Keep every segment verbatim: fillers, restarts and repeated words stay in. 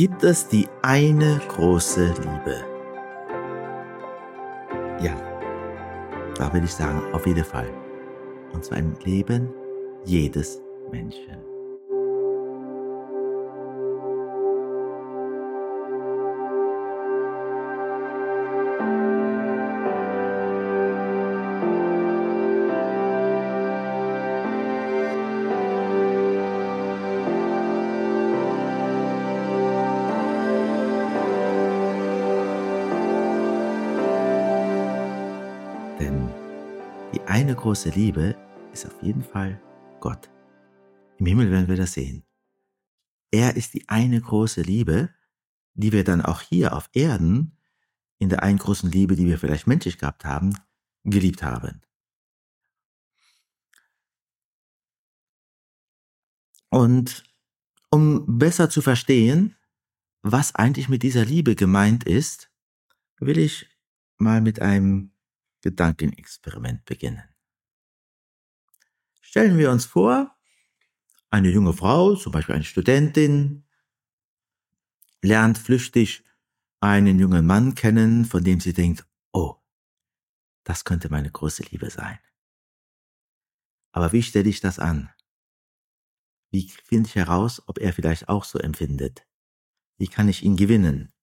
Gibt es die eine große Liebe? Ja, da würde ich sagen, auf jeden Fall. Und zwar im Leben jedes Menschen. Denn die eine große Liebe ist auf jeden Fall Gott. Im Himmel werden wir das sehen. Er ist die eine große Liebe, die wir dann auch hier auf Erden, in der einen großen Liebe, die wir vielleicht menschlich gehabt haben, geliebt haben. Und um besser zu verstehen, was eigentlich mit dieser Liebe gemeint ist, will ich mal mit einem Gedankenexperiment beginnen. Stellen wir uns vor, eine junge Frau, zum Beispiel eine Studentin, lernt flüchtig einen jungen Mann kennen, von dem sie denkt, oh, das könnte meine große Liebe sein. Aber wie stelle ich das an? Wie finde ich heraus, ob er vielleicht auch so empfindet? Wie kann ich ihn gewinnen?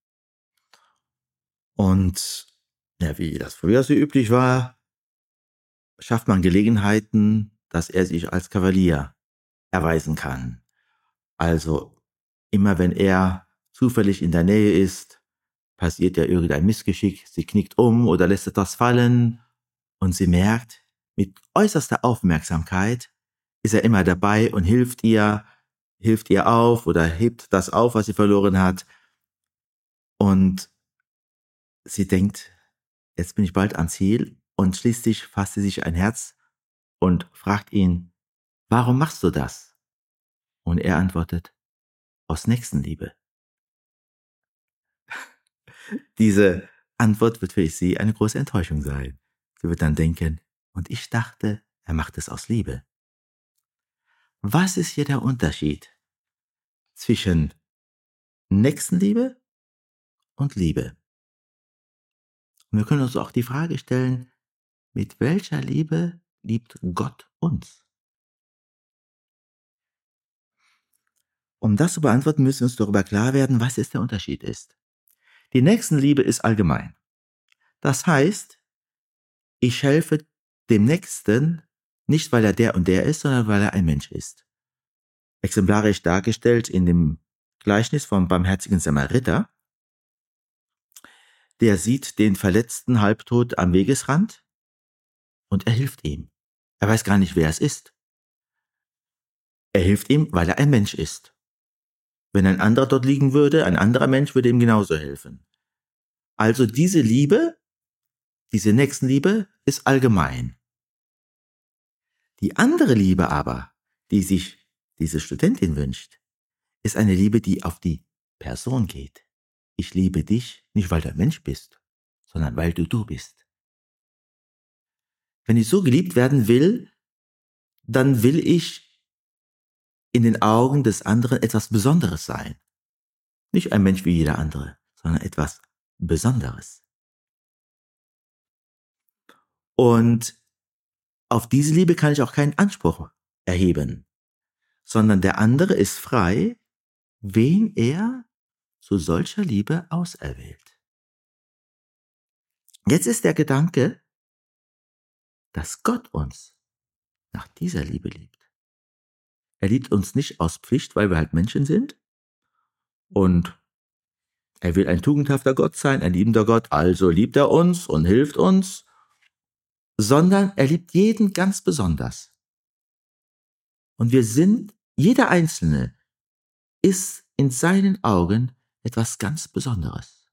Und ja, wie das früher so üblich war, schafft man Gelegenheiten, dass er sich als Kavalier erweisen kann. Also immer wenn er zufällig in der Nähe ist, passiert ja irgendein Missgeschick, sie knickt um oder lässt etwas fallen und sie merkt, mit äußerster Aufmerksamkeit ist er immer dabei und hilft ihr, hilft ihr auf oder hebt das auf, was sie verloren hat. Und sie denkt, jetzt bin ich bald ans Ziel, und schließlich fasst sie sich ein Herz und fragt ihn, warum machst du das? Und er antwortet, aus Nächstenliebe. Diese Antwort wird für sie eine große Enttäuschung sein. Sie wird dann denken, und ich dachte, er macht es aus Liebe. Was ist hier der Unterschied zwischen Nächstenliebe und Liebe? Und wir können uns auch die Frage stellen, mit welcher Liebe liebt Gott uns? Um das zu beantworten, müssen wir uns darüber klar werden, was jetzt der Unterschied ist. Die Nächstenliebe ist allgemein. Das heißt, ich helfe dem Nächsten nicht, weil er der und der ist, sondern weil er ein Mensch ist. Exemplarisch dargestellt in dem Gleichnis vom barmherzigen Samariter. Der sieht den Verletzten halbtot am Wegesrand und er hilft ihm. Er weiß gar nicht, wer es ist. Er hilft ihm, weil er ein Mensch ist. Wenn ein anderer dort liegen würde, ein anderer Mensch würde ihm genauso helfen. Also diese Liebe, diese Nächstenliebe ist allgemein. Die andere Liebe aber, die sich diese Studentin wünscht, ist eine Liebe, die auf die Person geht. Ich liebe dich nicht, weil du ein Mensch bist, sondern weil du du bist. Wenn ich so geliebt werden will, dann will ich in den Augen des anderen etwas Besonderes sein. Nicht ein Mensch wie jeder andere, sondern etwas Besonderes. Und auf diese Liebe kann ich auch keinen Anspruch erheben, sondern der andere ist frei, wen er zu solcher Liebe auserwählt. Jetzt ist der Gedanke, dass Gott uns nach dieser Liebe liebt. Er liebt uns nicht aus Pflicht, weil wir halt Menschen sind. Und er will ein tugendhafter Gott sein, ein liebender Gott, also liebt er uns und hilft uns. Sondern er liebt jeden ganz besonders. Und wir sind, jeder Einzelne ist in seinen Augen etwas ganz Besonderes.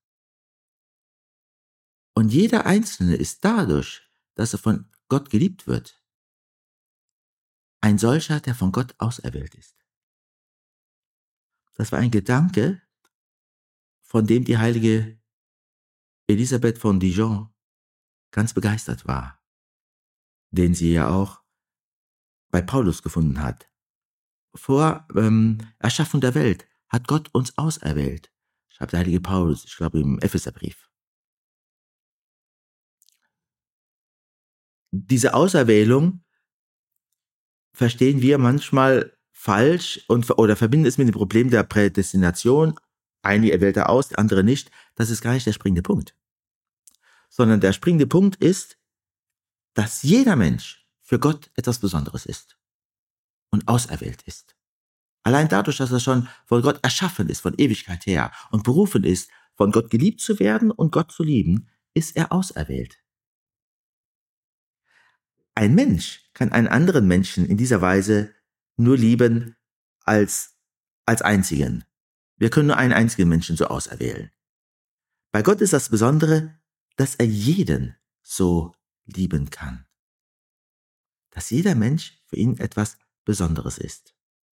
Und jeder Einzelne ist dadurch, dass er von Gott geliebt wird, ein solcher, der von Gott auserwählt ist. Das war ein Gedanke, von dem die heilige Elisabeth von Dijon ganz begeistert war, den sie ja auch bei Paulus gefunden hat. Vor ähm, Erschaffung der Welt hat Gott uns auserwählt. schreibt der heilige Paulus, ich glaube im Epheserbrief. Diese Auserwählung verstehen wir manchmal falsch und, oder verbinden es mit dem Problem der Prädestination. Einige erwählt er aus, andere nicht. Das ist gar nicht der springende Punkt. Sondern der springende Punkt ist, dass jeder Mensch für Gott etwas Besonderes ist und auserwählt ist. Allein dadurch, dass er schon von Gott erschaffen ist, von Ewigkeit her und berufen ist, von Gott geliebt zu werden und Gott zu lieben, ist er auserwählt. Ein Mensch kann einen anderen Menschen in dieser Weise nur lieben als, als einzigen. Wir können nur einen einzigen Menschen so auserwählen. Bei Gott ist das Besondere, dass er jeden so lieben kann. Dass jeder Mensch für ihn etwas Besonderes ist.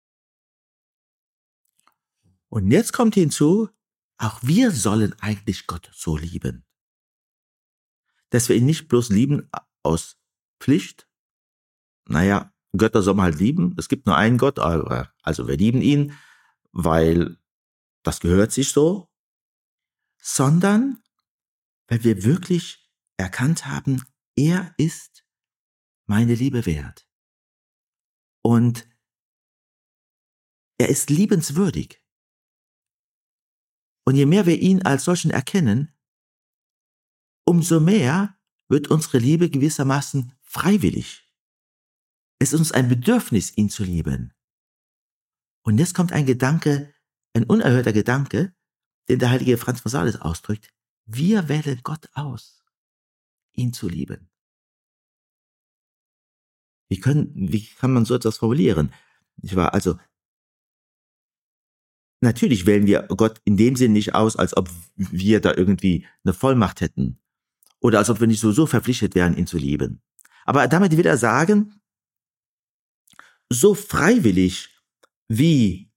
Und jetzt kommt hinzu, auch wir sollen eigentlich Gott so lieben. Dass wir ihn nicht bloß lieben aus Pflicht. Naja, Götter soll man halt lieben. Es gibt nur einen Gott, also wir lieben ihn, weil das gehört sich so. Sondern, weil wir wirklich erkannt haben, er ist meine Liebe wert. Und er ist liebenswürdig. Und je mehr wir ihn als solchen erkennen, umso mehr wird unsere Liebe gewissermaßen freiwillig. Es ist uns ein Bedürfnis, ihn zu lieben. Und jetzt kommt ein Gedanke, ein unerhörter Gedanke, den der heilige Franz von Sales ausdrückt. Wir wählen Gott aus, ihn zu lieben. Wie, können, wie kann man so etwas formulieren? Ich war also, natürlich wählen wir Gott in dem Sinn nicht aus, als ob wir da irgendwie eine Vollmacht hätten. Oder als ob wir nicht sowieso verpflichtet wären, ihn zu lieben. Aber damit will er sagen, so freiwillig wie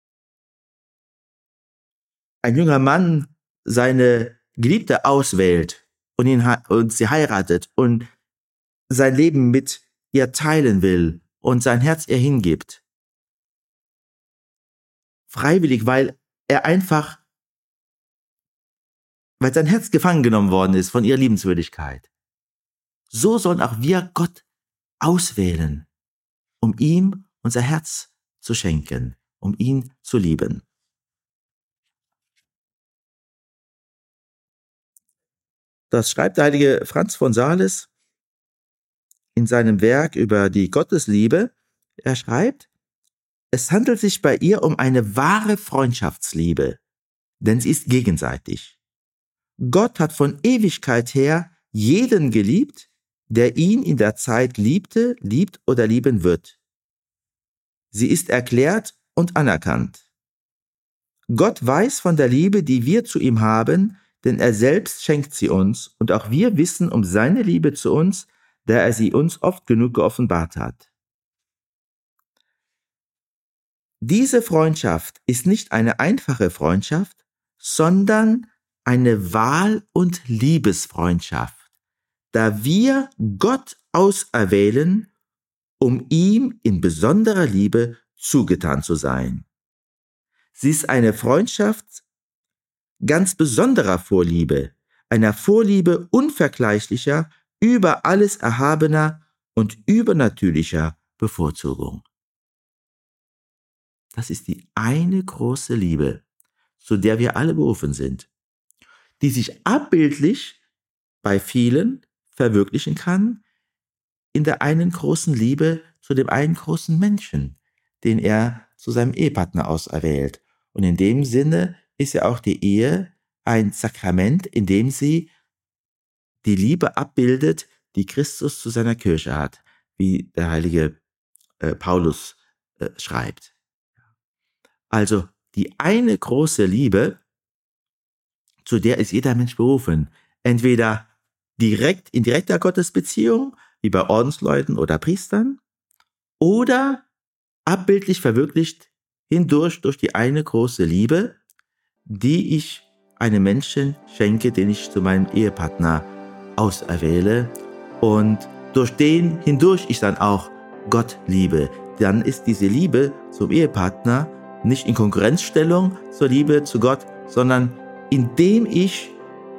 ein junger Mann seine Geliebte auswählt und, ihn, und sie heiratet und sein Leben mit ihr teilen will und sein Herz ihr hingibt. Freiwillig, weil er einfach, weil sein Herz gefangen genommen worden ist von ihrer Liebenswürdigkeit. So sollen auch wir Gott auswählen, um ihm unser Herz zu schenken, um ihn zu lieben. Das schreibt der heilige Franz von Sales in seinem Werk über die Gottesliebe. Er schreibt, es handelt sich bei ihr um eine wahre Freundschaftsliebe, denn sie ist gegenseitig. Gott hat von Ewigkeit her jeden geliebt, der ihn in der Zeit liebte, liebt oder lieben wird. Sie ist erklärt und anerkannt. Gott weiß von der Liebe, die wir zu ihm haben, denn er selbst schenkt sie uns, und auch wir wissen um seine Liebe zu uns, da er sie uns oft genug geoffenbart hat. Diese Freundschaft ist nicht eine einfache Freundschaft, sondern eine Wahl- und Liebesfreundschaft, da wir Gott auserwählen, um ihm in besonderer Liebe zugetan zu sein. Sie ist eine Freundschaft ganz besonderer Vorliebe, einer Vorliebe unvergleichlicher, über alles erhabener und übernatürlicher Bevorzugung. Das ist die eine große Liebe, zu der wir alle berufen sind, die sich abbildlich bei vielen verwirklichen kann, in der einen großen Liebe zu dem einen großen Menschen, den er zu seinem Ehepartner auserwählt. Und in dem Sinne ist ja auch die Ehe ein Sakrament, in dem sie die Liebe abbildet, die Christus zu seiner Kirche hat, wie der heilige äh, Paulus äh, schreibt. Also die eine große Liebe, zu der ist jeder Mensch berufen, entweder direkt in direkter Gottesbeziehung, wie bei Ordensleuten oder Priestern, oder abbildlich verwirklicht hindurch durch die eine große Liebe, die ich einem Menschen schenke, den ich zu meinem Ehepartner auserwähle und durch den hindurch ich dann auch Gott liebe. Dann ist diese Liebe zum Ehepartner nicht in Konkurrenzstellung zur Liebe zu Gott, sondern indem ich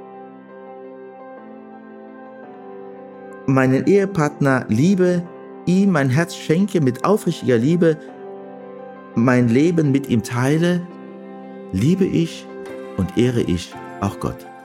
meinen Ehepartner liebe, ihm mein Herz schenke mit aufrichtiger Liebe, mein Leben mit ihm teile, liebe ich und ehre ich auch Gott.